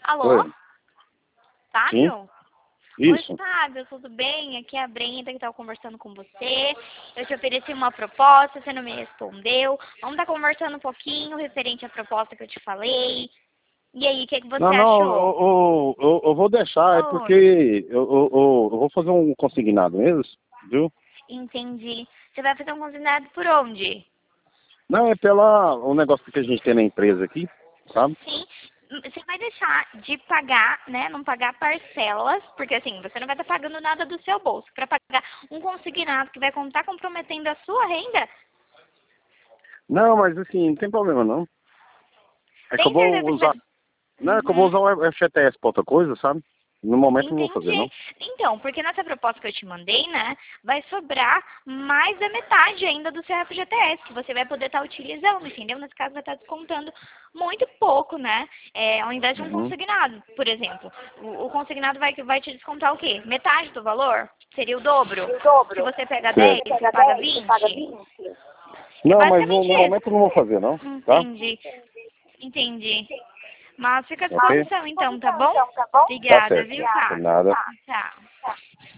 Alô? Oi. Sim, Fábio? Oi, isso. Fábio, tudo bem? Aqui é a Brenda que estava conversando com você. Eu te ofereci uma proposta, você não me respondeu. Vamos estar conversando um pouquinho referente à proposta que eu te falei. E aí, o que você Não, não, achou? eu vou deixar, é porque Oi, eu vou fazer um consignado mesmo, viu? entendi. Você vai fazer um consignado por onde? Não, é pela o negócio que a gente tem na empresa aqui, sabe? Sim, você vai deixar de pagar, né? Não pagar parcelas, porque assim, você não vai estar pagando nada do seu bolso. Para pagar um consignado que vai estar comprometendo a sua renda, Não, mas assim, não tem problema não. É que eu tem vou certeza que vai. usar, não, é que eu vou Uhum. usar o FGTS pra outra coisa, sabe? No momento não vou fazer, Entendi. não. Então, porque nessa proposta que eu te mandei, né, vai sobrar mais da metade ainda do seu FGTS, que você vai poder estar utilizando, entendeu? Nesse caso vai estar descontando muito pouco, né? Ao invés de um Uhum. consignado, por exemplo. O consignado vai te descontar o quê? Metade do valor? Seria o dobro? Se você pega 10, Certo. você paga 20? É Não, mas basicamente no momento isso. não vou fazer, não, tá? Entendi. Entendi. Mas fica à Ok? disposição então, tá bom? Tá Obrigada, certo. viu, Por Fábio? nada. Tchau.